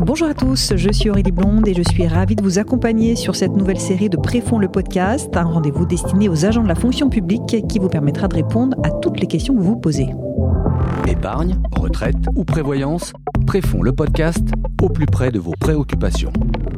Bonjour à tous, je suis Aurélie Blonde et je suis ravie de vous accompagner sur cette nouvelle série de Préfonds le podcast, un rendez-vous destiné aux agents de la fonction publique qui vous permettra de répondre à toutes les questions que vous vous posez. Épargne, retraite ou prévoyance, Préfonds le podcast au plus près de vos préoccupations.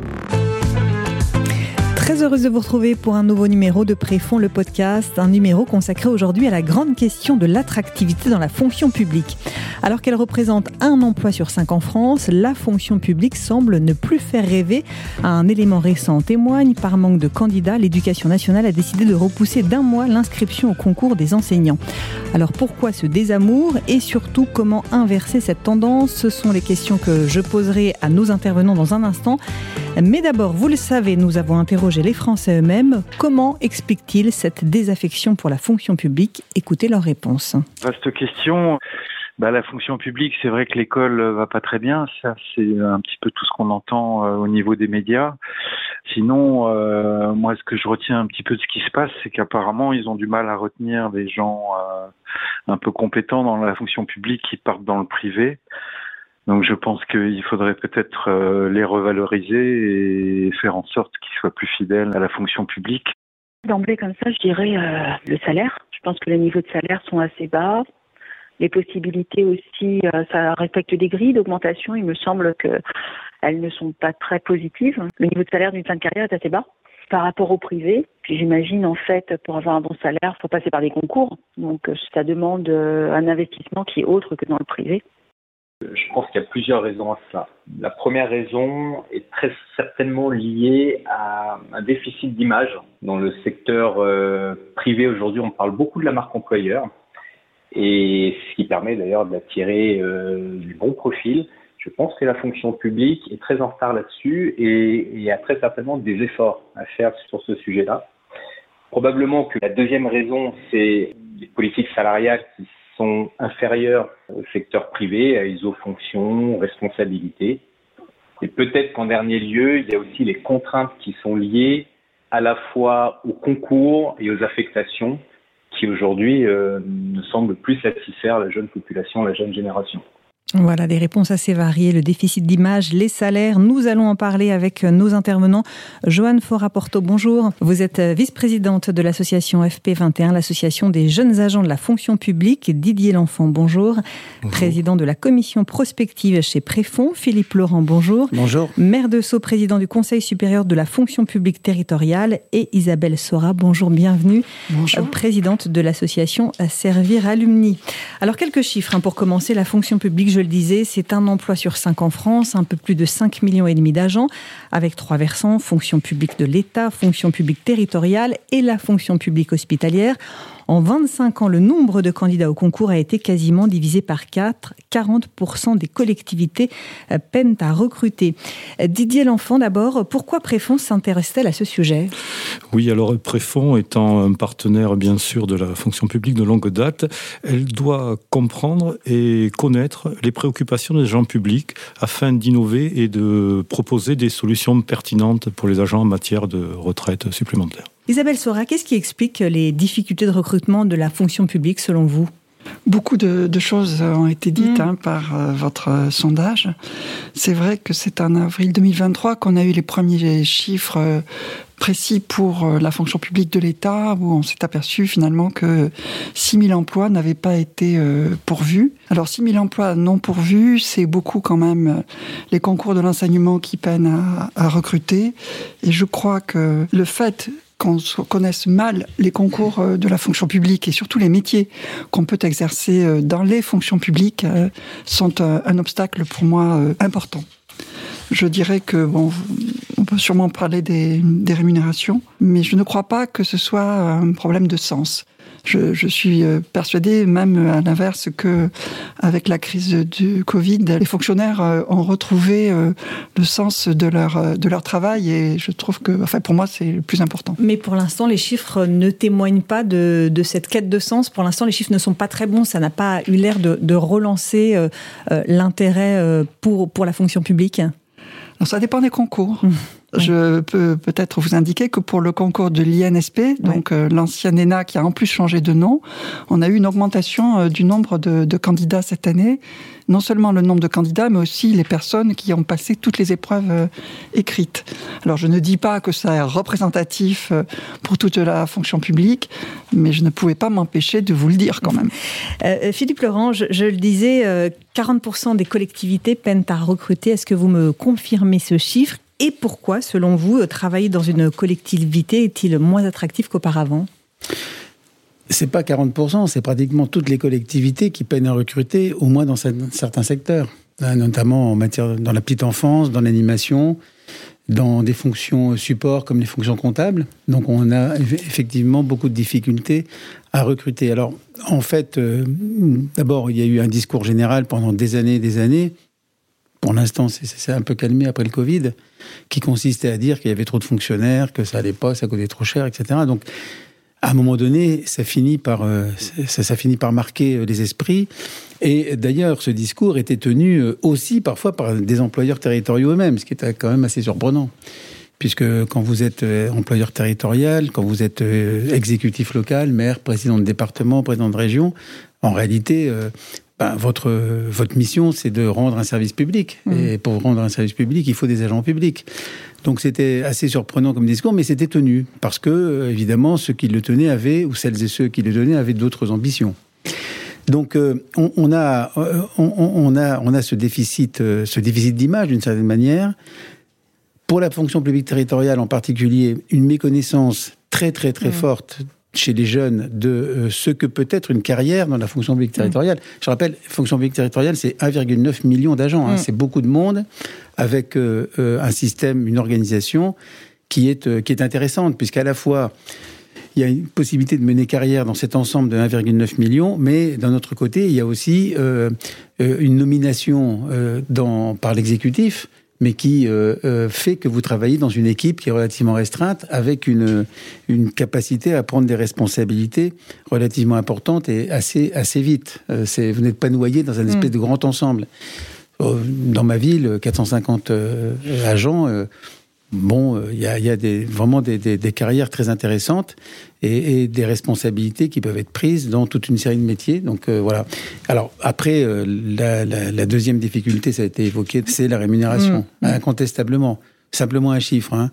Très heureuse de vous retrouver pour un nouveau numéro de Préfonds le podcast, un numéro consacré aujourd'hui à la grande question de l'attractivité dans la fonction publique. Alors qu'elle représente 1 emploi sur 5 en France, la fonction publique semble ne plus faire rêver. Un élément récent en témoigne. Par manque de candidats, l'Éducation nationale a décidé de repousser d'1 mois l'inscription au concours des enseignants. Alors pourquoi ce désamour et surtout comment inverser cette tendance ? Ce sont les questions que je poserai à nos intervenants dans un instant. Mais d'abord, vous le savez, nous avons interrogé les Français eux-mêmes. Comment expliquent-ils cette désaffection pour la fonction publique ? Écoutez leurs réponses. Vaste question. La fonction publique, c'est vrai que l'école va pas très bien. Ça, c'est un petit peu tout ce qu'on entend au niveau des médias. Sinon, moi, ce que je retiens un petit peu de ce qui se passe, c'est qu'apparemment, ils ont du mal à retenir des gens un peu compétents dans la fonction publique qui partent dans le privé. Donc je pense qu'il faudrait peut-être les revaloriser et faire en sorte qu'ils soient plus fidèles à la fonction publique. D'emblée comme ça, je dirais le salaire. Je pense que les niveaux de salaire sont assez bas. Les possibilités aussi, ça respecte des grilles d'augmentation. Il me semble qu'elles ne sont pas très positives. Le niveau de salaire d'une fin de carrière est assez bas par rapport au privé. Puis j'imagine en fait, pour avoir un bon salaire, il faut passer par des concours. Donc ça demande un investissement qui est autre que dans le privé. Je pense qu'il y a plusieurs raisons à cela. La première raison est très certainement liée à un déficit d'image. Dans le secteur privé aujourd'hui, on parle beaucoup de la marque employeur, et ce qui permet d'ailleurs d'attirer du bon profil. Je pense que la fonction publique est très en retard là-dessus et il y a très certainement des efforts à faire sur ce sujet-là. Probablement que la deuxième raison, c'est les politiques salariales qui sont inférieures au secteur privé, à iso-fonction, responsabilité. Et peut-être qu'en dernier lieu, il y a aussi les contraintes qui sont liées à la fois au concours et aux affectations qui aujourd'hui ne semblent plus satisfaire la jeune population, la jeune génération. Voilà, des réponses assez variées, le déficit d'image, les salaires. Nous allons en parler avec nos intervenants. Joanne Fora-Porto, bonjour. Vous êtes vice-présidente de l'association FP21, l'association des jeunes agents de la fonction publique. Didier L'Enfant, bonjour. Président de la commission prospective chez Préfonds. Philippe Laurent, bonjour. Bonjour. Maire de Sceaux, président du Conseil supérieur de la fonction publique territoriale. Et Isabelle Sora, bonjour, bienvenue. Bonjour. Présidente de l'association Servir Alumni. Alors, quelques chiffres pour commencer. La fonction publique, je le disais, c'est 1 emploi sur 5 en France, un peu plus de 5,5 millions d'agents, avec 3 versants, fonction publique de l'État, fonction publique territoriale et la fonction publique hospitalière. En 25 ans, le nombre de candidats au concours a été quasiment divisé par 4. 40% des collectivités peinent à recruter. Didier L'Enfant, d'abord, pourquoi Préfonds s'intéresse-t-elle à ce sujet ? Oui, alors Préfonds étant un partenaire, bien sûr, de la fonction publique de longue date, elle doit comprendre et connaître les préoccupations des agents publics afin d'innover et de proposer des solutions pertinentes pour les agents en matière de retraite supplémentaire. Isabelle Sora, qu'est-ce qui explique les difficultés de recrutement de la fonction publique selon vous ? Beaucoup de choses ont été dites par votre sondage. C'est vrai que c'est en avril 2023 qu'on a eu les premiers chiffres précis pour la fonction publique de l'État, où on s'est aperçu finalement que 6 000 emplois n'avaient pas été pourvus. Alors 6 000 emplois non pourvus, c'est beaucoup quand même les concours de l'enseignement qui peinent à recruter. Et je crois que le fait qu'on connaisse mal les concours de la fonction publique et surtout les métiers qu'on peut exercer dans les fonctions publiques sont un obstacle pour moi important. Je dirais que, on peut sûrement parler des rémunérations, mais je ne crois pas que ce soit un problème de sens. Je suis persuadée, même à l'inverse, que avec la crise du Covid, les fonctionnaires ont retrouvé le sens de leur travail et je trouve que, pour moi, c'est le plus important. Mais pour l'instant, les chiffres ne témoignent pas de cette quête de sens. Pour l'instant, les chiffres ne sont pas très bons. Ça n'a pas eu l'air de relancer l'intérêt pour la fonction publique. Alors, ça dépend des concours. je peux peut-être vous indiquer que pour le concours de l'INSP, donc l'ancien ENA qui a en plus changé de nom, on a eu une augmentation du nombre de candidats cette année. Non seulement le nombre de candidats, mais aussi les personnes qui ont passé toutes les épreuves écrites. Alors je ne dis pas que ça est représentatif pour toute la fonction publique, mais je ne pouvais pas m'empêcher de vous le dire quand même. Philippe Laurent, je le disais, 40% des collectivités peinent à recruter. Est-ce que vous me confirmez ce chiffre ? Et pourquoi, selon vous, travailler dans une collectivité est-il moins attractif qu'auparavant ? C'est pas 40%, c'est pratiquement toutes les collectivités qui peinent à recruter, au moins dans certains secteurs, notamment en matière dans la petite enfance, dans l'animation, dans des fonctions support comme les fonctions comptables. Donc on a effectivement beaucoup de difficultés à recruter. Alors en fait, d'abord il y a eu un discours général pendant des années. Pour l'instant, c'est un peu calmé après le Covid, qui consistait à dire qu'il y avait trop de fonctionnaires, que ça allait pas, ça coûtait trop cher, etc. Donc à un moment donné, ça finit par marquer les esprits. Et d'ailleurs, ce discours était tenu aussi parfois par des employeurs territoriaux eux-mêmes, ce qui était quand même assez surprenant. Puisque quand vous êtes employeur territorial, quand vous êtes exécutif local, maire, président de département, président de région, en réalité, votre mission, c'est de rendre un service public. Et pour rendre un service public, il faut des agents publics. Donc c'était assez surprenant comme discours, mais c'était tenu. Parce que, évidemment, ceux qui le tenaient avaient, ou celles et ceux qui le tenaient, avaient d'autres ambitions. Donc on a ce déficit d'image, d'une certaine manière. Pour la fonction publique territoriale en particulier, une méconnaissance très très très forte chez les jeunes de ce que peut être une carrière dans la fonction publique territoriale. Je rappelle, fonction publique territoriale, c'est 1,9 million d'agents. C'est beaucoup de monde avec un système, une organisation qui est intéressante, puisqu'à la fois, il y a une possibilité de mener carrière dans cet ensemble de 1,9 million, mais d'un autre côté, il y a aussi une nomination par l'exécutif, mais qui fait que vous travaillez dans une équipe qui est relativement restreinte, avec une capacité à prendre des responsabilités relativement importantes et assez vite. Vous n'êtes pas noyé dans un espèce de grand ensemble. Dans ma ville, 450 agents, il y a vraiment des carrières très intéressantes et des responsabilités qui peuvent être prises dans toute une série de métiers. Donc voilà. Alors après, la deuxième difficulté, ça a été évoqué, c'est la rémunération, incontestablement. Simplement un chiffre.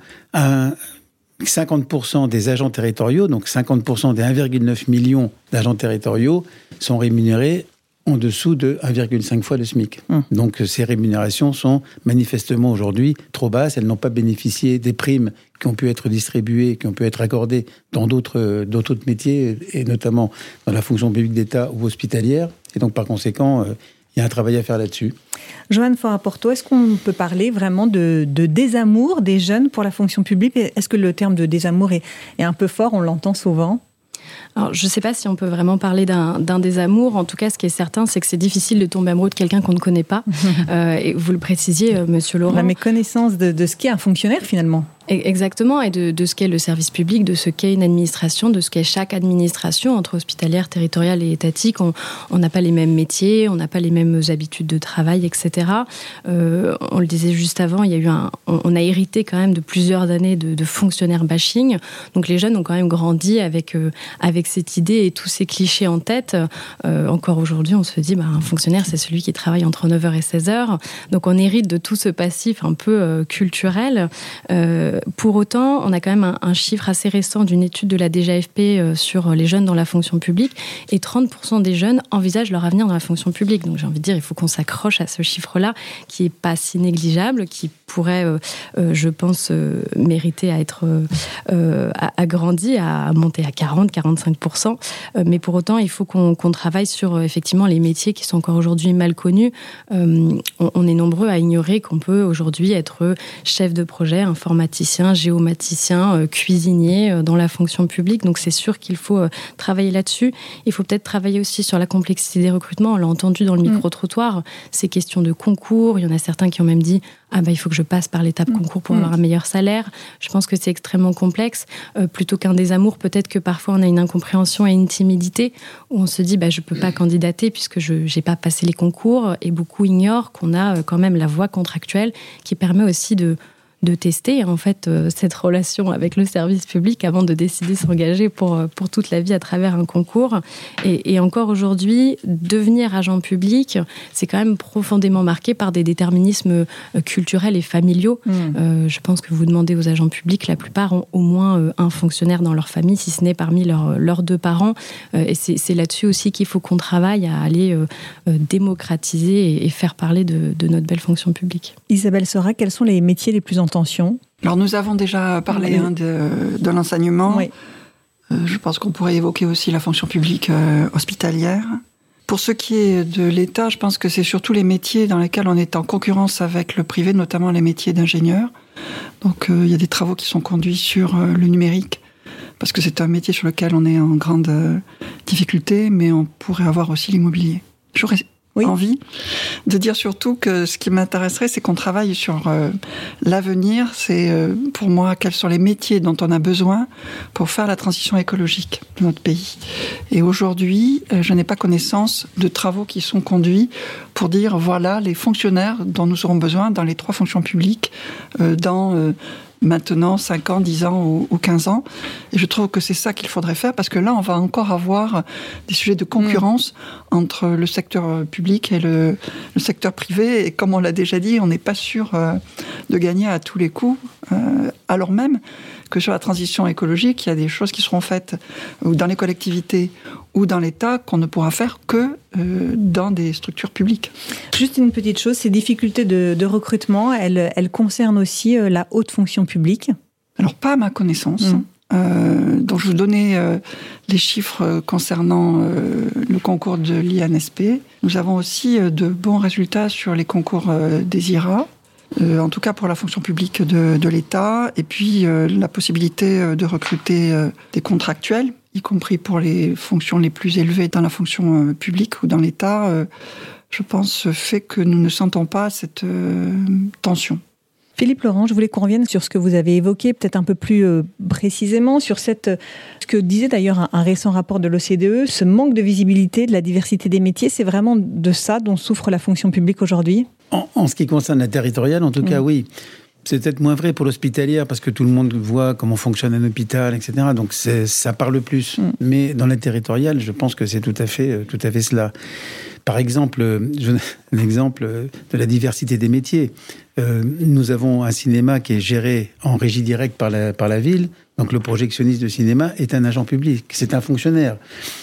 50% des agents territoriaux, donc 50% des 1,9 million d'agents territoriaux, sont rémunérés en dessous de 1,5 fois le SMIC. Donc ces rémunérations sont manifestement aujourd'hui trop basses. Elles n'ont pas bénéficié des primes qui ont pu être distribuées, qui ont pu être accordées dans d'autres métiers, et notamment dans la fonction publique d'État ou hospitalière. Et donc par conséquent, il y a un travail à faire là-dessus. Joanne Fora-Porto, est-ce qu'on peut parler vraiment de désamour des jeunes pour la fonction publique ? Est-ce que le terme de désamour est un peu fort ? On l'entend souvent. Alors, je ne sais pas si on peut vraiment parler d'un désamour. En tout cas, ce qui est certain, c'est que c'est difficile de tomber amoureux de quelqu'un qu'on ne connaît pas. Et vous le précisiez, Monsieur Laurent. La méconnaissance de ce qu'est un fonctionnaire, finalement. Exactement, et de ce qu'est le service public, de ce qu'est une administration, de ce qu'est chaque administration, entre hospitalière, territoriale et étatique. On n'a pas les mêmes métiers, on n'a pas les mêmes habitudes de travail, etc. On le disait juste avant, on a hérité quand même de plusieurs années de fonctionnaire bashing. Donc les jeunes ont quand même grandi avec cette idée et tous ces clichés en tête. Encore aujourd'hui, on se dit, un fonctionnaire, c'est celui qui travaille entre 9h et 16h. Donc on hérite de tout ce passif un peu culturel. Pour autant, on a quand même un chiffre assez récent d'une étude de la DGAFP sur les jeunes dans la fonction publique, et 30% des jeunes envisagent leur avenir dans la fonction publique. Donc j'ai envie de dire, il faut qu'on s'accroche à ce chiffre-là, qui n'est pas si négligeable, qui pourrait, je pense, mériter à être agrandi, à monter à 40-45%. Mais pour autant, il faut qu'on travaille sur effectivement les métiers qui sont encore aujourd'hui mal connus. On est nombreux à ignorer qu'on peut aujourd'hui être chef de projet, informaticien, géomaticien, cuisinier dans la fonction publique. Donc c'est sûr qu'il faut travailler là-dessus. Il faut peut-être travailler aussi sur la complexité des recrutements. On l'a entendu dans le micro-trottoir, ces questions de concours. Il y en a certains qui ont même dit il faut que je passe par l'étape concours pour avoir un meilleur salaire. Je pense que c'est extrêmement complexe. Plutôt qu'un désamour, peut-être que parfois on a une incompréhension et une timidité où on se dit je peux pas candidater puisque je n'ai pas passé les concours, et beaucoup ignorent qu'on a quand même la voie contractuelle qui permet aussi de tester en fait cette relation avec le service public avant de décider de s'engager pour toute la vie à travers un concours. Et encore aujourd'hui, devenir agent public, c'est quand même profondément marqué par des déterminismes culturels et familiaux. Je pense que vous demandez aux agents publics, la plupart ont au moins un fonctionnaire dans leur famille, si ce n'est parmi leurs 2 parents. Et c'est là-dessus aussi qu'il faut qu'on travaille à aller démocratiser et faire parler de notre belle fonction publique. Isabelle Seurat, quels sont les métiers les plus en tension ? Alors nous avons déjà parlé de l'enseignement. Oui. Je pense qu'on pourrait évoquer aussi la fonction publique hospitalière. Pour ce qui est de l'État, je pense que c'est surtout les métiers dans lesquels on est en concurrence avec le privé, notamment les métiers d'ingénieur. Donc il y a des travaux qui sont conduits sur le numérique, parce que c'est un métier sur lequel on est en grande difficulté, mais on pourrait avoir aussi l'immobilier. J'aurais envie de dire surtout que ce qui m'intéresserait, c'est qu'on travaille sur l'avenir. C'est pour moi quels sont les métiers dont on a besoin pour faire la transition écologique de notre pays. Et aujourd'hui, je n'ai pas connaissance de travaux qui sont conduits pour dire voilà les fonctionnaires dont nous aurons besoin dans les 3 fonctions publiques dans maintenant 5 ans, 10 ans ou 15 ans. Et je trouve que c'est ça qu'il faudrait faire, parce que là, on va encore avoir des sujets de concurrence entre le secteur public et le secteur privé. Et comme on l'a déjà dit, on n'est pas sûr de gagner à tous les coups, alors même que sur la transition écologique, il y a des choses qui seront faites dans les collectivités ou dans l'État qu'on ne pourra faire que dans des structures publiques. Juste une petite chose, ces difficultés de recrutement, elles concernent aussi la haute fonction publique ? Alors, pas à ma connaissance. Donc, je vous donnais les chiffres concernant le concours de l'INSP. Nous avons aussi de bons résultats sur les concours des IRA. En tout cas pour la fonction publique de l'État, et puis la possibilité de recruter des contractuels, y compris pour les fonctions les plus élevées dans la fonction publique ou dans l'État, je pense fait que nous ne sentons pas cette tension. Philippe Laurent, je voulais qu'on revienne sur ce que vous avez évoqué, peut-être un peu plus précisément, sur ce que disait d'ailleurs un récent rapport de l'OCDE, ce manque de visibilité de la diversité des métiers, c'est vraiment de ça dont souffre la fonction publique aujourd'hui ? En ce qui concerne la territoriale, en tout cas, oui. C'est peut-être moins vrai pour l'hospitalière, parce que tout le monde voit comment fonctionne un hôpital, etc. Donc ça parle plus. Mais dans la territoriale, je pense que c'est tout à fait cela. Par exemple, un exemple de la diversité des métiers. Nous avons un cinéma qui est géré en régie directe par la ville. Donc le projectionniste de cinéma est un agent public, c'est un fonctionnaire.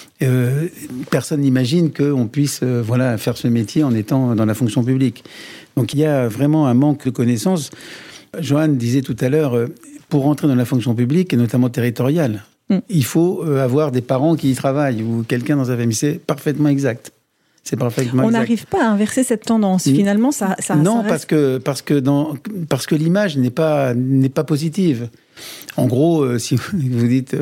Personne n'imagine qu'on puisse faire ce métier en étant dans la fonction publique. Donc il y a vraiment un manque de connaissances. Joanne disait tout à l'heure, pour rentrer dans la fonction publique, et notamment territoriale, il faut avoir des parents qui y travaillent ou quelqu'un dans sa famille. C'est parfaitement exact. On n'arrive pas à inverser cette tendance. Finalement, ça non, reste... parce que l'image n'est pas positive. En gros, si vous dites...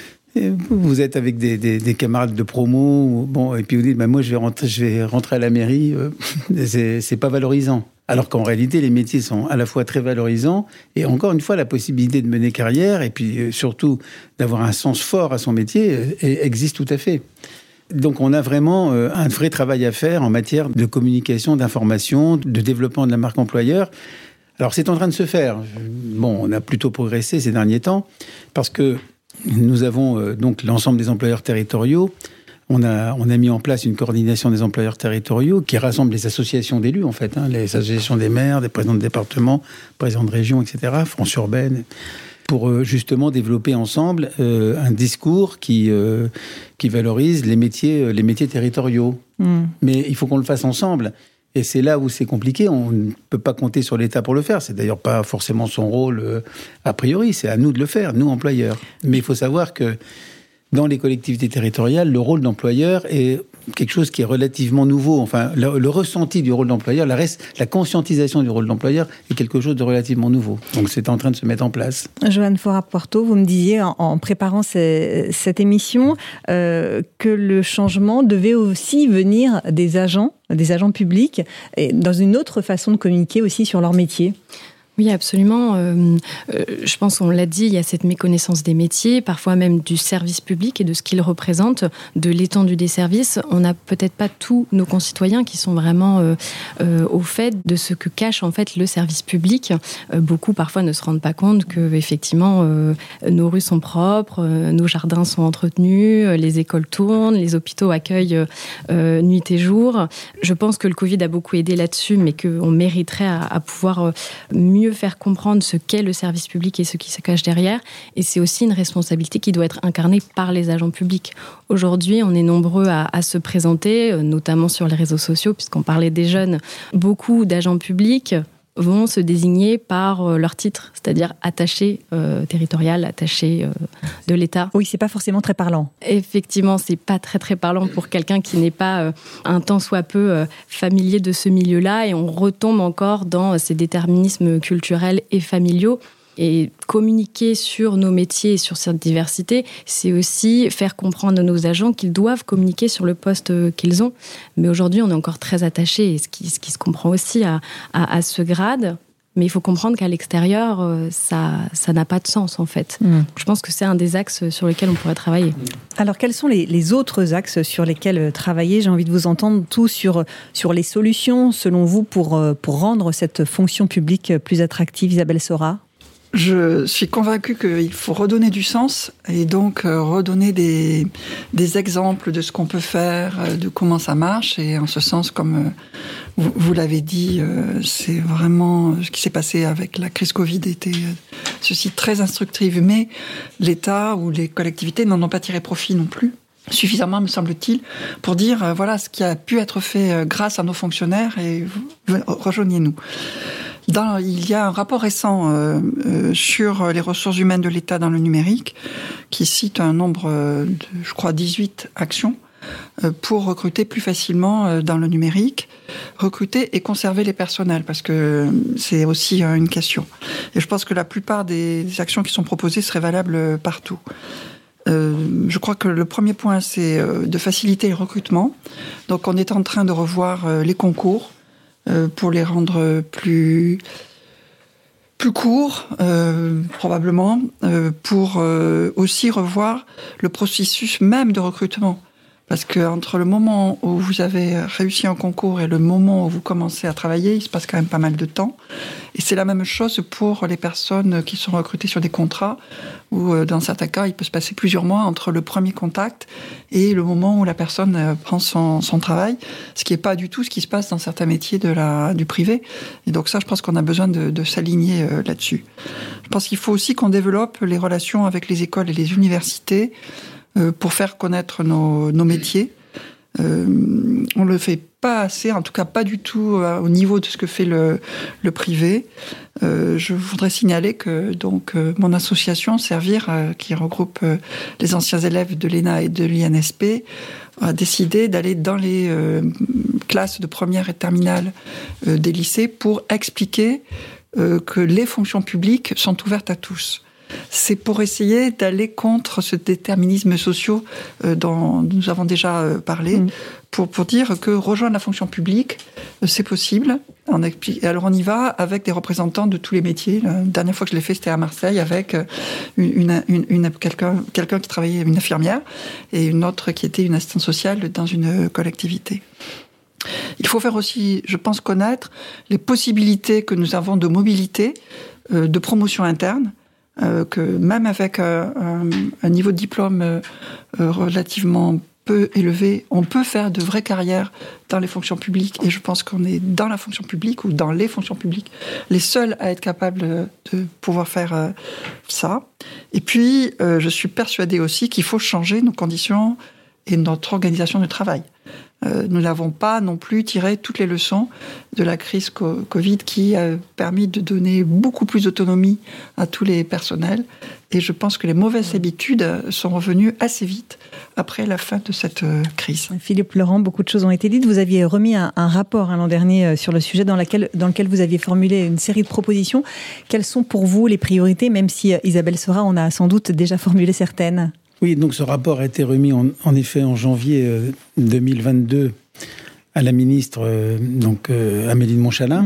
Vous êtes avec des camarades de promo, et puis vous dites, moi je vais rentrer à la mairie, c'est pas valorisant. Alors qu'en réalité, les métiers sont à la fois très valorisants, et encore une fois, la possibilité de mener carrière, et puis surtout d'avoir un sens fort à son métier, existe tout à fait. Donc on a vraiment un vrai travail à faire en matière de communication, d'information, de développement de la marque employeur. Alors c'est en train de se faire. On a plutôt progressé ces derniers temps, parce que nous avons donc l'ensemble des employeurs territoriaux. On a mis en place une coordination des employeurs territoriaux qui rassemble les associations d'élus, en fait, les associations des maires, des présidents de département, présidents de région, etc., France urbaine, pour justement développer ensemble un discours qui valorise les métiers territoriaux. Mais il faut qu'on le fasse ensemble. Et c'est là où c'est compliqué. On ne peut pas compter sur l'État pour le faire. C'est d'ailleurs pas forcément son rôle a priori. C'est à nous de le faire, nous, employeurs. Mais il faut savoir que dans les collectivités territoriales, le rôle d'employeur est quelque chose qui est relativement nouveau. Enfin, le ressenti du rôle d'employeur, la conscientisation du rôle d'employeur est quelque chose de relativement nouveau. Donc, c'est en train de se mettre en place. Joanne Forat-Poirtot, vous me disiez en préparant cette émission que le changement devait aussi venir des agents publics, et dans une autre façon de communiquer aussi sur leur métier. Oui, absolument. Je pense, on l'a dit, il y a cette méconnaissance des métiers, parfois même du service public et de ce qu'il représente, de l'étendue des services. On n'a peut-être pas tous nos concitoyens qui sont vraiment au fait de ce que cache en fait le service public. Beaucoup parfois ne se rendent pas compte que effectivement nos rues sont propres, nos jardins sont entretenus, les écoles tournent, les hôpitaux accueillent nuit et jour. Je pense que le Covid a beaucoup aidé là-dessus, mais qu'on mériterait à pouvoir mieux faire comprendre ce qu'est le service public et ce qui se cache derrière. Et c'est aussi une responsabilité qui doit être incarnée par les agents publics. Aujourd'hui, on est nombreux à se présenter, notamment sur les réseaux sociaux, puisqu'on parlait des jeunes. Beaucoup d'agents publics vont se désigner par leur titre, c'est-à-dire attaché territorial, attaché de l'État. Oui, c'est pas forcément très parlant. Effectivement, c'est pas très très parlant pour quelqu'un qui n'est pas un tant soit peu familier de ce milieu-là, et on retombe encore dans ces déterminismes culturels et familiaux. Et communiquer sur nos métiers et sur cette diversité, c'est aussi faire comprendre à nos agents qu'ils doivent communiquer sur le poste qu'ils ont. Mais aujourd'hui, on est encore très attachés, et ce qui se comprend aussi à ce grade. Mais il faut comprendre qu'à l'extérieur, ça n'a pas de sens, en fait. Je pense que c'est un des axes sur lesquels on pourrait travailler. Alors, quels sont les autres axes sur lesquels travailler ? J'ai envie de vous entendre tout sur les solutions, selon vous, pour rendre cette fonction publique plus attractive. Isabelle Sora ? Je suis convaincue qu'il faut redonner du sens et donc redonner des exemples de ce qu'on peut faire, de comment ça marche. Et en ce sens, comme vous l'avez dit, c'est vraiment ce qui s'est passé avec la crise Covid était ceci très instructif. Mais l'État ou les collectivités n'en ont pas tiré profit non plus suffisamment, me semble-t-il, pour dire voilà ce qui a pu être fait grâce à nos fonctionnaires et rejoignez-nous. Il y a un rapport récent sur les ressources humaines de l'État dans le numérique qui cite un nombre de, je crois, 18 actions pour recruter plus facilement dans le numérique, recruter et conserver les personnels, parce que c'est aussi une question. Et je pense que la plupart des actions qui sont proposées seraient valables partout. Je crois que le premier point, c'est de faciliter le recrutement. Donc on est en train de revoir les concours pour les rendre plus courts, probablement, pour aussi revoir le processus même de recrutement. Parce que entre le moment où vous avez réussi un concours et le moment où vous commencez à travailler, il se passe quand même pas mal de temps. Et c'est la même chose pour les personnes qui sont recrutées sur des contrats, où dans certains cas, il peut se passer plusieurs mois entre le premier contact et le moment où la personne prend son travail, ce qui n'est pas du tout ce qui se passe dans certains métiers du privé. Et donc ça, je pense qu'on a besoin de s'aligner là-dessus. Je pense qu'il faut aussi qu'on développe les relations avec les écoles et les universités, pour faire connaître nos métiers. On le fait pas assez, en tout cas pas du tout au niveau de ce que fait le privé. Je voudrais signaler que donc mon association Servir, qui regroupe les anciens élèves de l'ENA et de l'INSP, a décidé d'aller dans les classes de première et terminale des lycées pour expliquer que les fonctions publiques sont ouvertes à tous. C'est pour essayer d'aller contre ce déterminisme social dont nous avons déjà parlé, pour dire que rejoindre la fonction publique, c'est possible. Alors on y va avec des représentants de tous les métiers. La dernière fois que je l'ai fait, c'était à Marseille, avec quelqu'un qui travaillait, une infirmière, et une autre qui était une assistante sociale dans une collectivité. Il faut faire aussi, je pense, connaître les possibilités que nous avons de mobilité, de promotion interne, que même avec un niveau de diplôme relativement peu élevé, on peut faire de vraies carrières dans les fonctions publiques. Et je pense qu'on est dans la fonction publique ou dans les fonctions publiques les seuls à être capables de pouvoir faire ça. Et puis, je suis persuadée aussi qu'il faut changer nos conditions et notre organisation de travail. Nous n'avons pas non plus tiré toutes les leçons de la crise Covid qui a permis de donner beaucoup plus d'autonomie à tous les personnels. Et je pense que les mauvaises habitudes sont revenues assez vite après la fin de cette crise. Philippe Laurent, beaucoup de choses ont été dites. Vous aviez remis un rapport l'an dernier sur le sujet dans lequel vous aviez formulé une série de propositions. Quelles sont pour vous les priorités, même si Isabelle Sora en a sans doute déjà formulé certaines ? Oui, donc ce rapport a été remis en effet en janvier 2022 à la ministre Amélie de Montchalin.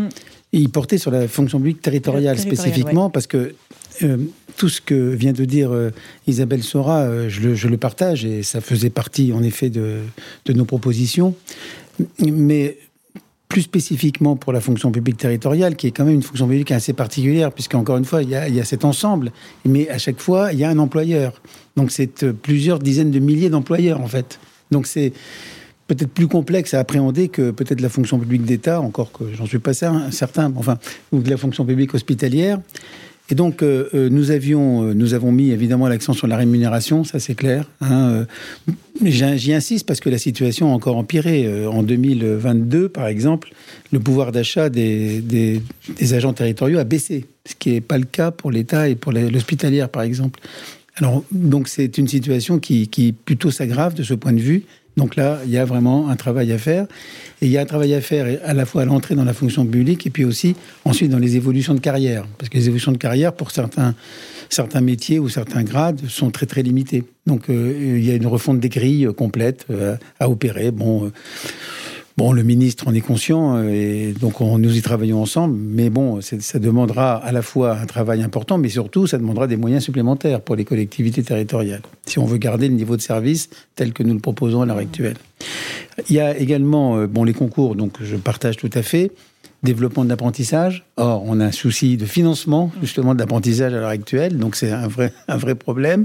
Il portait sur la fonction publique territoriale spécifiquement, parce que tout ce que vient de dire Isabelle Sora, je le partage, et ça faisait partie en effet de nos propositions. Mais plus spécifiquement pour la fonction publique territoriale, qui est quand même une fonction publique assez particulière, puisqu'encore une fois, il y a cet ensemble, mais à chaque fois, il y a un employeur. Donc c'est plusieurs dizaines de milliers d'employeurs, en fait. Donc c'est peut-être plus complexe à appréhender que peut-être la fonction publique d'État, encore que j'en suis pas certain, enfin, ou de la fonction publique hospitalière. Et donc, nous avons mis évidemment l'accent sur la rémunération, ça c'est clair. J'y insiste parce que la situation a encore empiré. En 2022, par exemple, le pouvoir d'achat des agents territoriaux a baissé, ce qui n'est pas le cas pour l'État et pour l'hospitalière, par exemple. Alors, donc c'est une situation qui plutôt s'aggrave de ce point de vue. Donc là, il y a vraiment un travail à faire. Et il y a un travail à faire à la fois à l'entrée dans la fonction publique et puis aussi ensuite dans les évolutions de carrière. Parce que les évolutions de carrière, pour certains métiers ou certains grades, sont très très limitées. Donc il y a une refonte des grilles complète à opérer. Bon, le ministre en est conscient et donc nous y travaillons ensemble. Mais bon, ça demandera à la fois un travail important, mais surtout, ça demandera des moyens supplémentaires pour les collectivités territoriales, si on veut garder le niveau de service tel que nous le proposons à l'heure actuelle. Il y a également les concours, donc je partage tout à fait. Développement de l'apprentissage. Or, on a un souci de financement, justement, de l'apprentissage à l'heure actuelle. Donc, c'est un vrai problème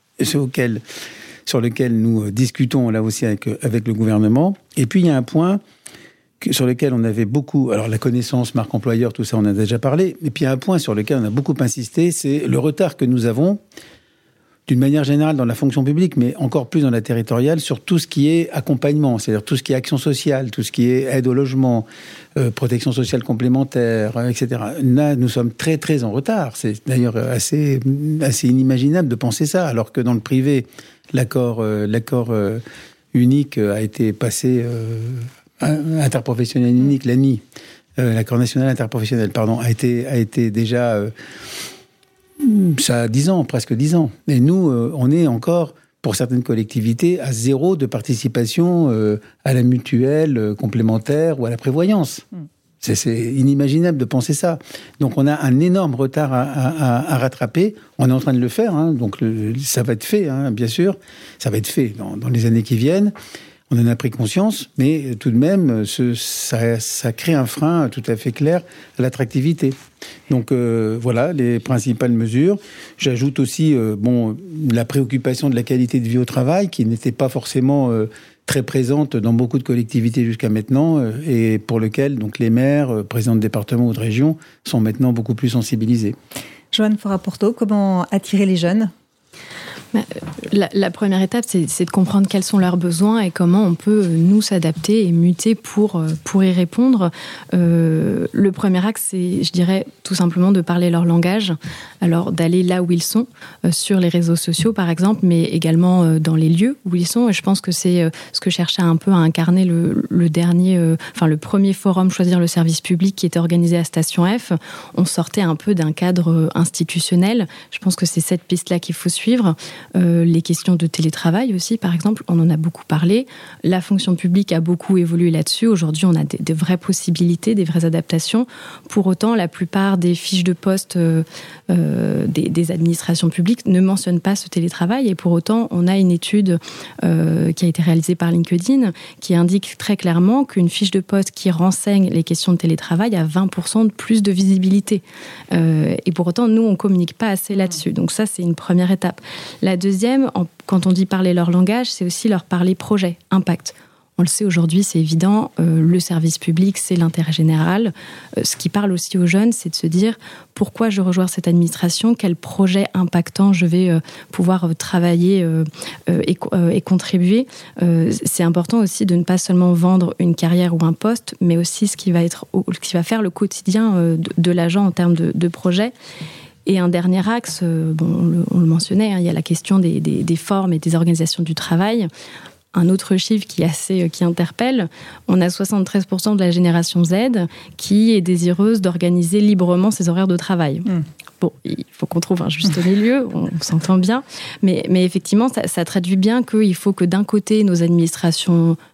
sur lequel nous discutons là aussi avec le gouvernement. Et puis, il y a un point sur lequel on avait beaucoup... Alors, la connaissance, marque employeur, tout ça, on en a déjà parlé. Et puis, il y a un point sur lequel on a beaucoup insisté, c'est le retard que nous avons, d'une manière générale dans la fonction publique, mais encore plus dans la territoriale, sur tout ce qui est accompagnement, c'est-à-dire tout ce qui est action sociale, tout ce qui est aide au logement, protection sociale complémentaire, etc. Là, nous sommes très, très en retard. C'est d'ailleurs assez inimaginable de penser ça, alors que dans le privé, l'accord unique a été passé, interprofessionnel unique, l'ANI, l'accord national interprofessionnel, pardon, a été déjà... ça a 10 ans, presque 10 ans. Et nous, on est encore, pour certaines collectivités, à 0 de participation à la mutuelle complémentaire ou à la prévoyance. C'est inimaginable de penser ça. Donc on a un énorme retard à rattraper. On est en train de le faire, donc ça va être fait, bien sûr. Ça va être fait dans les années qui viennent. On en a pris conscience, mais tout de même, ça crée un frein tout à fait clair à l'attractivité. Donc voilà les principales mesures. J'ajoute aussi la préoccupation de la qualité de vie au travail, qui n'était pas forcément très présente dans beaucoup de collectivités jusqu'à maintenant, et pour lequel donc les maires, présidents de département ou de région, sont maintenant beaucoup plus sensibilisés. Joanne Fora-Porto, comment attirer les jeunes ? La première étape, c'est de comprendre quels sont leurs besoins et comment on peut, nous, s'adapter et muter pour y répondre. Le premier axe, c'est, je dirais, tout simplement de parler leur langage, alors d'aller là où ils sont, sur les réseaux sociaux, par exemple, mais également dans les lieux où ils sont. Et je pense que c'est ce que cherchait un peu à incarner le premier forum Choisir le service public qui était organisé à Station F. On sortait un peu d'un cadre institutionnel. Je pense que c'est cette piste-là qu'il faut suivre. Les questions de télétravail aussi, par exemple, on en a beaucoup parlé. La fonction publique a beaucoup évolué là-dessus. Aujourd'hui, on a de vraies possibilités, des vraies adaptations. Pour autant, la plupart des fiches de poste des administrations publiques ne mentionnent pas ce télétravail. Et pour autant, on a une étude qui a été réalisée par LinkedIn qui indique très clairement qu'une fiche de poste qui renseigne les questions de télétravail a 20% de plus de visibilité. Et pour autant, nous, on ne communique pas assez là-dessus. Donc ça, c'est une première étape. La deuxième, quand on dit parler leur langage, c'est aussi leur parler projet, impact. On le sait aujourd'hui, c'est évident, le service public, c'est l'intérêt général. Ce qui parle aussi aux jeunes, c'est de se dire pourquoi je rejoins cette administration, quel projet impactant je vais pouvoir travailler et contribuer. C'est important aussi de ne pas seulement vendre une carrière ou un poste, mais aussi ce qui va faire le quotidien de l'agent en termes de projet. Et un dernier axe, on le mentionnait, il y a la question des formes et des organisations du travail. Un autre chiffre qui interpelle, on a 73% de la génération Z qui est désireuse d'organiser librement ses horaires de travail. Bon, il faut qu'on trouve un juste milieu, on s'entend bien, mais effectivement, ça traduit bien qu'il faut que d'un côté, nos administrations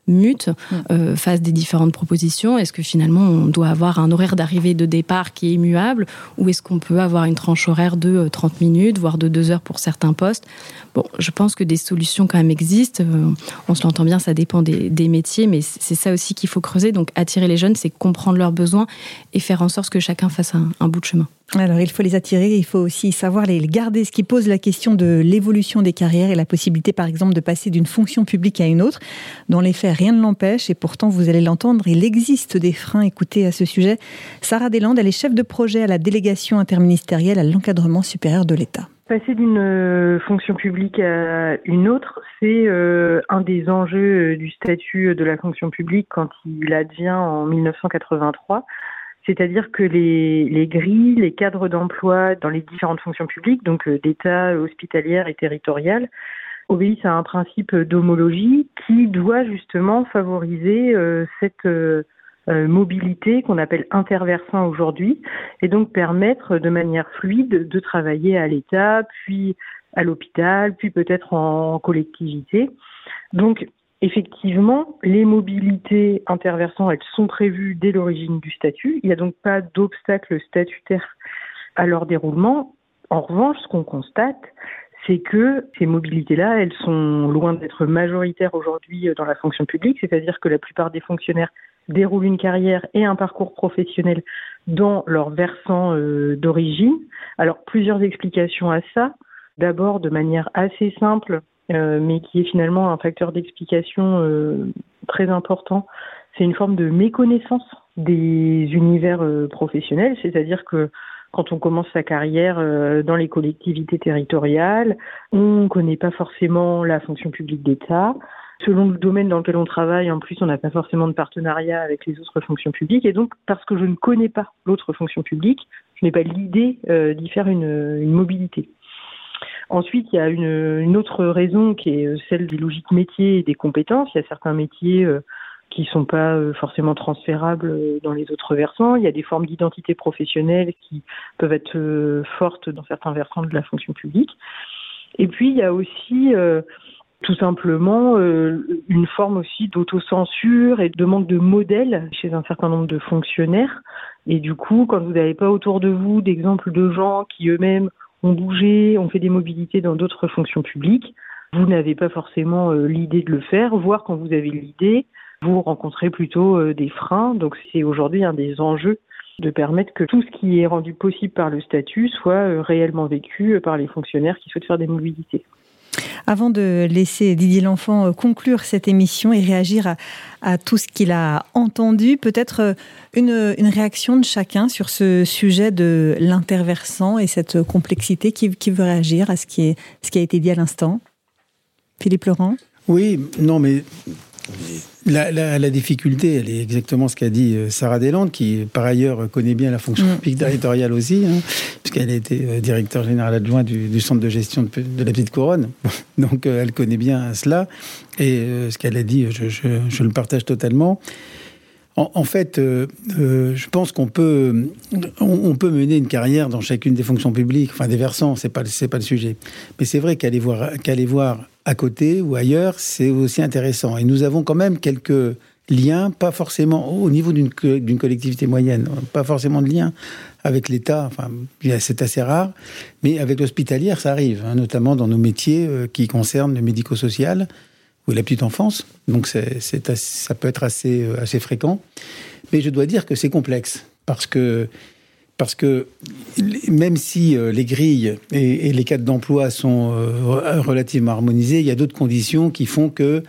mute face des différentes propositions. Est-ce que finalement on doit avoir un horaire d'arrivée et de départ qui est immuable, ou est-ce qu'on peut avoir une tranche horaire de 30 minutes, voire de 2 heures pour certains postes? Bon, je pense que des solutions quand même existent. On se l'entend bien, ça dépend des métiers, mais c'est ça aussi qu'il faut creuser. Donc attirer les jeunes, c'est comprendre leurs besoins et faire en sorte que chacun fasse un bout de chemin. Alors il faut les attirer, il faut aussi savoir les garder, ce qui pose la question de l'évolution des carrières et la possibilité par exemple de passer d'une fonction publique à une autre. Dans les faits, rien ne l'empêche et pourtant vous allez l'entendre, il existe des freins. Écoutez à ce sujet, Sarah Deslandes, elle est chef de projet à la délégation interministérielle à l'encadrement supérieur de l'État. Passer d'une fonction publique à une autre, c'est un des enjeux du statut de la fonction publique quand il advient en 1983. C'est-à-dire que les grilles, les cadres d'emploi dans les différentes fonctions publiques, donc d'État, hospitalière et territoriale, obéissent à un principe d'homologie qui doit justement favoriser cette mobilité qu'on appelle interversant aujourd'hui, et donc permettre de manière fluide de travailler à l'État, puis à l'hôpital, puis peut-être en collectivité. Donc effectivement, les mobilités interversant, elles sont prévues dès l'origine du statut. Il n'y a donc pas d'obstacle statutaire à leur déroulement. En revanche, ce qu'on constate, c'est que ces mobilités-là, elles sont loin d'être majoritaires aujourd'hui dans la fonction publique, c'est-à-dire que la plupart des fonctionnaires déroulent une carrière et un parcours professionnel dans leur versant d'origine. Alors, plusieurs explications à ça. D'abord, de manière assez simple, mais qui est finalement un facteur d'explication très important, c'est une forme de méconnaissance des univers professionnels, c'est-à-dire que quand on commence sa carrière dans les collectivités territoriales, on ne connaît pas forcément la fonction publique d'État. Selon le domaine dans lequel on travaille, en plus, on n'a pas forcément de partenariat avec les autres fonctions publiques. Et donc, parce que je ne connais pas l'autre fonction publique, je n'ai pas l'idée d'y faire une mobilité. Ensuite, il y a une autre raison qui est celle des logiques métiers et des compétences. Il y a certains métiers qui ne sont pas forcément transférables dans les autres versants. Il y a des formes d'identité professionnelle qui peuvent être fortes dans certains versants de la fonction publique. Et puis, il y a aussi tout simplement une forme aussi d'autocensure et de manque de modèle chez un certain nombre de fonctionnaires. Et du coup, quand vous n'avez pas autour de vous d'exemples de gens qui eux-mêmes ont bougé, ont fait des mobilités dans d'autres fonctions publiques, vous n'avez pas forcément l'idée de le faire, voire quand vous avez l'idée, vous rencontrez plutôt des freins. Donc c'est aujourd'hui un des enjeux de permettre que tout ce qui est rendu possible par le statut soit réellement vécu par les fonctionnaires qui souhaitent faire des mobilités. Avant de laisser Didier L'Enfant conclure cette émission et réagir à tout ce qu'il a entendu, peut-être une réaction de chacun sur ce sujet de l'interversant et cette complexité qui veut réagir à ce qui a été dit à l'instant. Philippe Laurent ? Oui, non mais la difficulté, elle est exactement ce qu'a dit Sarah Deslandes, qui par ailleurs connaît bien la fonction publique territoriale aussi, puisqu'elle a été directeur général adjoint du centre de gestion de la Petite Couronne. Donc elle connaît bien cela. Et ce qu'elle a dit, je le partage totalement. En fait, je pense qu'on peut mener une carrière dans chacune des fonctions publiques, enfin des versants, c'est pas le sujet. Mais c'est vrai qu'aller voir à côté ou ailleurs, c'est aussi intéressant. Et nous avons quand même quelques liens, pas forcément au niveau d'une collectivité moyenne, pas forcément de lien avec l'État, enfin c'est assez rare, mais avec l'hospitalière, ça arrive, notamment dans nos métiers qui concernent le médico-social ou la petite enfance. Donc ça peut être assez fréquent. Mais je dois dire que c'est complexe, parce que même si les grilles et les cadres d'emploi sont relativement harmonisés, il y a d'autres conditions qui font que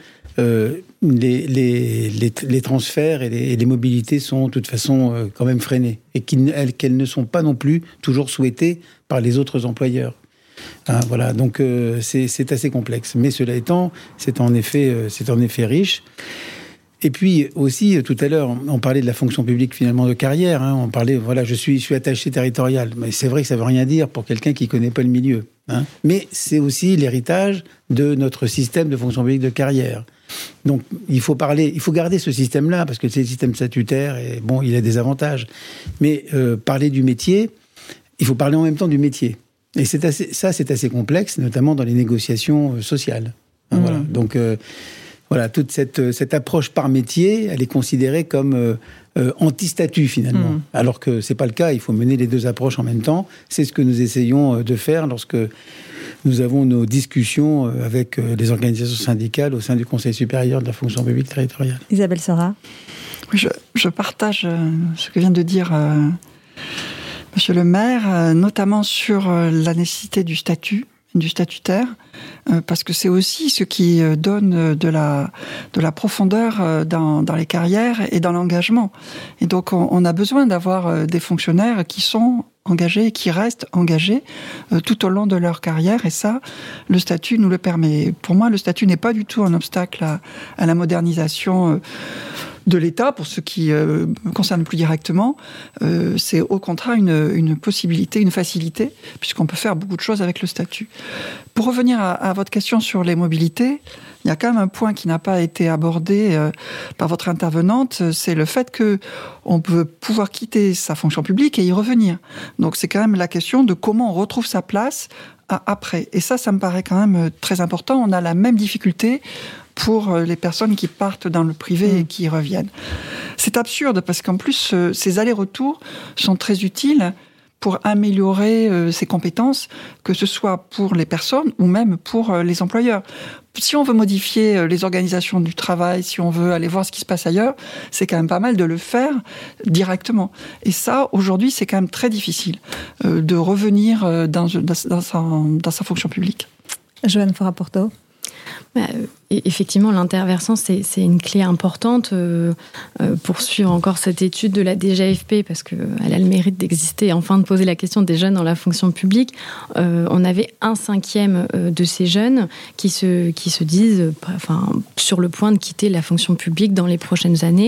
les transferts et les mobilités sont de toute façon quand même freinées, et qu'elles ne sont pas non plus toujours souhaitées par les autres employeurs. Voilà, donc c'est assez complexe. Mais cela étant, c'est en effet riche. Et puis aussi, tout à l'heure, on parlait de la fonction publique finalement de carrière. On parlait, voilà, je suis attaché territorial. Mais c'est vrai que ça veut rien dire pour quelqu'un qui connaît pas le milieu. Mais c'est aussi l'héritage de notre système de fonction publique de carrière. Donc il faut garder ce système-là, parce que c'est le système statutaire et bon, il a des avantages. Mais parler du métier, il faut parler en même temps du métier. Et c'est assez complexe, notamment dans les négociations sociales. Voilà. Donc Voilà, toute cette approche par métier, elle est considérée comme anti-statut finalement. Alors que c'est pas le cas, il faut mener les deux approches en même temps. C'est ce que nous essayons de faire lorsque nous avons nos discussions avec les organisations syndicales au sein du Conseil supérieur de la fonction publique territoriale. Isabelle Sora. Je partage ce que vient de dire Monsieur le maire, notamment sur la nécessité du statutaire, parce que c'est aussi ce qui donne de la profondeur dans les carrières et dans l'engagement. Et donc on a besoin d'avoir des fonctionnaires qui sont engagés et qui restent engagés tout au long de leur carrière, et ça, le statut nous le permet. Pour moi, le statut n'est pas du tout un obstacle à la modernisation de l'État, pour ce qui me concerne plus directement. C'est au contraire une possibilité, une facilité, puisqu'on peut faire beaucoup de choses avec le statut. Pour revenir à votre question sur les mobilités, il y a quand même un point qui n'a pas été abordé par votre intervenante, c'est le fait qu'on peut pouvoir quitter sa fonction publique et y revenir. Donc c'est quand même la question de comment on retrouve sa place après. Et ça me paraît quand même très important. On a la même difficulté pour les personnes qui partent dans le privé et qui y reviennent. C'est absurde parce qu'en plus, ces allers-retours sont très utiles pour améliorer ses compétences, que ce soit pour les personnes ou même pour les employeurs. Si on veut modifier les organisations du travail, si on veut aller voir ce qui se passe ailleurs, c'est quand même pas mal de le faire directement. Et ça, aujourd'hui, c'est quand même très difficile de revenir dans sa fonction publique. Joanne Fora-Porto. Effectivement, l'interversant, c'est une clé importante pour suivre encore cette étude de la DGAFP, parce qu'elle a le mérite d'exister et enfin de poser la question des jeunes dans la fonction publique. On avait 1/5 de ces jeunes qui se disent sur le point de quitter la fonction publique dans les prochaines années,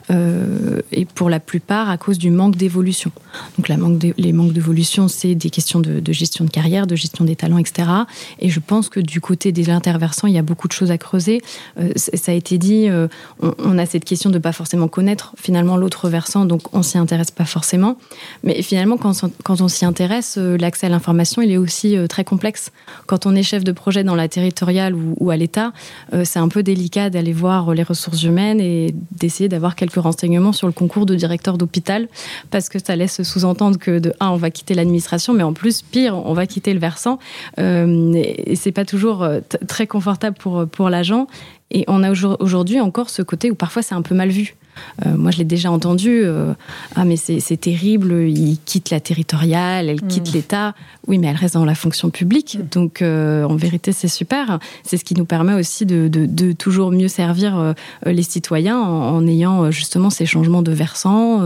et pour la plupart à cause du manque d'évolution. Donc les manques d'évolution, c'est des questions de gestion de carrière, de gestion des talents, etc. Et je pense que du côté des interversants, il y a beaucoup de choses à creuser. Ça a été dit, on a cette question de ne pas forcément connaître finalement l'autre versant, donc on ne s'y intéresse pas forcément. Mais finalement, quand on s'y intéresse, l'accès à l'information, il est aussi très complexe. Quand on est chef de projet dans la territoriale ou à l'État, c'est un peu délicat d'aller voir les ressources humaines et d'essayer d'avoir quelques renseignements sur le concours de directeur d'hôpital, parce que ça laisse sous-entendre que on va quitter l'administration, mais en plus, pire, on va quitter le versant. Et c'est pas toujours très confortable pour l'agent. Et on a aujourd'hui encore ce côté où parfois c'est un peu mal vu. Moi, je l'ai déjà entendu. Mais c'est terrible, il quitte la territoriale, elle quitte l'État. Oui, mais elle reste dans la fonction publique. Donc, en vérité, c'est super. C'est ce qui nous permet aussi de toujours mieux servir les citoyens en ayant justement ces changements de versant,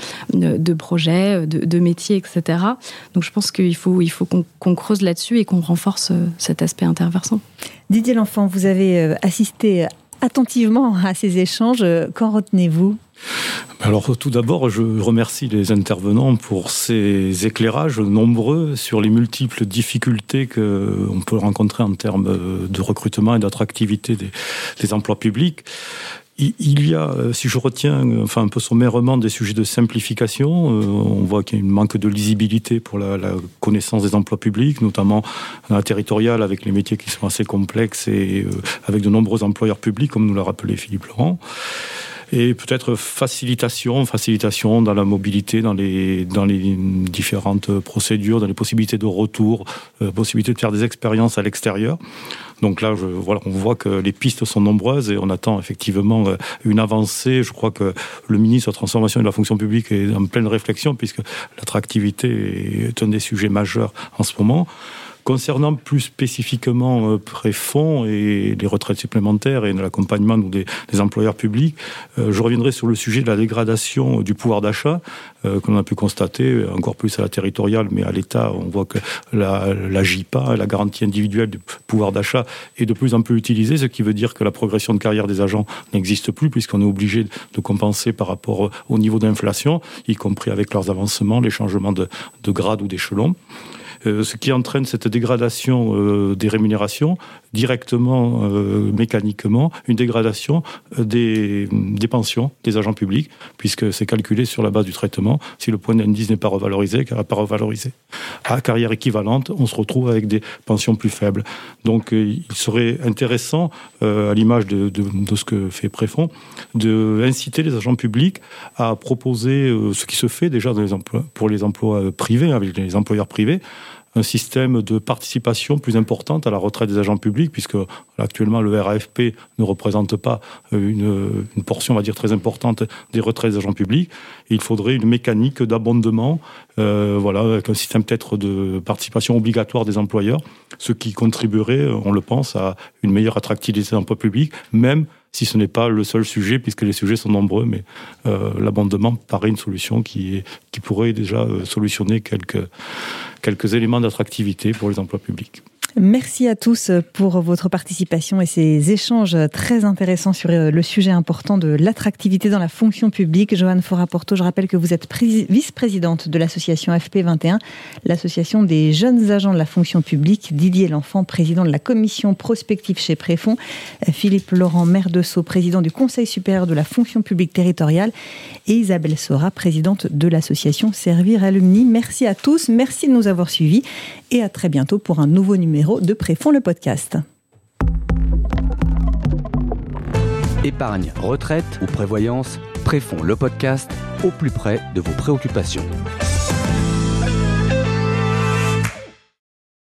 de projets, de métiers, etc. Donc, je pense qu'il faut qu'on creuse là-dessus et qu'on renforce cet aspect interversant. Didier L'Enfant, vous avez assisté attentivement à ces échanges. Qu'en retenez-vous ? Alors tout d'abord, je remercie les intervenants pour ces éclairages nombreux sur les multiples difficultés qu'on peut rencontrer en termes de recrutement et d'attractivité des emplois publics. Il y a, si je retiens un peu sommairement, des sujets de simplification. On voit qu'il y a un manque de lisibilité pour la connaissance des emplois publics, notamment dans la territoriale, avec les métiers qui sont assez complexes et avec de nombreux employeurs publics, comme nous l'a rappelé Philippe Laurent. Et peut-être facilitation dans la mobilité, dans les différentes procédures, dans les possibilités de retour, possibilité de faire des expériences à l'extérieur. Donc là, on voit que les pistes sont nombreuses et on attend effectivement une avancée. Je crois que le ministre de la Transformation et de la Fonction publique est en pleine réflexion, puisque l'attractivité est un des sujets majeurs en ce moment. Concernant plus spécifiquement Préfonds et les retraites supplémentaires et l'accompagnement des employeurs publics, je reviendrai sur le sujet de la dégradation du pouvoir d'achat que l'on a pu constater, encore plus à la territoriale, mais à l'État, on voit que la JPA, la garantie individuelle du pouvoir d'achat, est de plus en plus utilisée, ce qui veut dire que la progression de carrière des agents n'existe plus, puisqu'on est obligé de compenser par rapport au niveau d'inflation, y compris avec leurs avancements, les changements de grade ou d'échelon. ce qui entraîne cette dégradation des rémunérations, directement, mécaniquement, une dégradation des pensions des agents publics, puisque c'est calculé sur la base du traitement. Si le point d'indice n'est pas revalorisé, à carrière équivalente, on se retrouve avec des pensions plus faibles. Donc il serait intéressant, à l'image de ce que fait Préfond, d'inciter les agents publics à proposer ce qui se fait déjà pour les emplois privés, avec les employeurs privés, un système de participation plus importante à la retraite des agents publics, puisque actuellement le RAFP ne représente pas une portion, on va dire, très importante des retraites des agents publics. Et il faudrait une mécanique d'abondement, avec un système peut-être de participation obligatoire des employeurs, ce qui contribuerait, on le pense, à une meilleure attractivité de l'emploi public, même si ce n'est pas le seul sujet, puisque les sujets sont nombreux, mais l'abondement paraît une solution qui pourrait déjà solutionner quelques éléments d'attractivité pour les emplois publics. Merci à tous pour votre participation et ces échanges très intéressants sur le sujet important de l'attractivité dans la fonction publique. Joanne Fora-Porto, je rappelle que vous êtes vice-présidente de l'association FP21, l'association des jeunes agents de la fonction publique. Didier L'Enfant, président de la commission prospective chez Préfond. Philippe Laurent Merdesault, président du Conseil supérieur de la fonction publique territoriale. Et Isabelle Sora, présidente de l'association Servir Alumni. Merci à tous, merci de nous avoir suivis et à très bientôt pour un nouveau numéro de Préfond le podcast. Épargne, retraite ou prévoyance, Préfond le podcast au plus près de vos préoccupations.